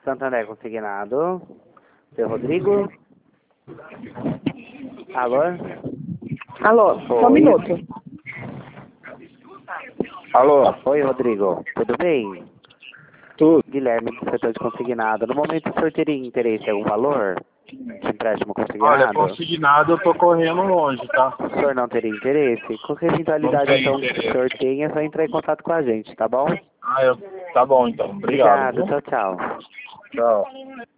Santander consignado. Seu Rodrigo? Alô? Alô, só um Oi. minuto. Alô? Oi, Rodrigo. Tudo bem? Tudo. Guilherme do setor de consignado. No momento, o senhor teria interesse em algum valor de empréstimo Olha, consignado? consignado eu tô correndo longe, tá? O senhor não teria interesse? Qualquer eventualidade, Não tenho então, que o interesse. senhor tenha, é só entrar em contato com a gente, tá bom? Tá bom então. Obrigado. Obrigado. Viu? Tchau, tchau. Tchau.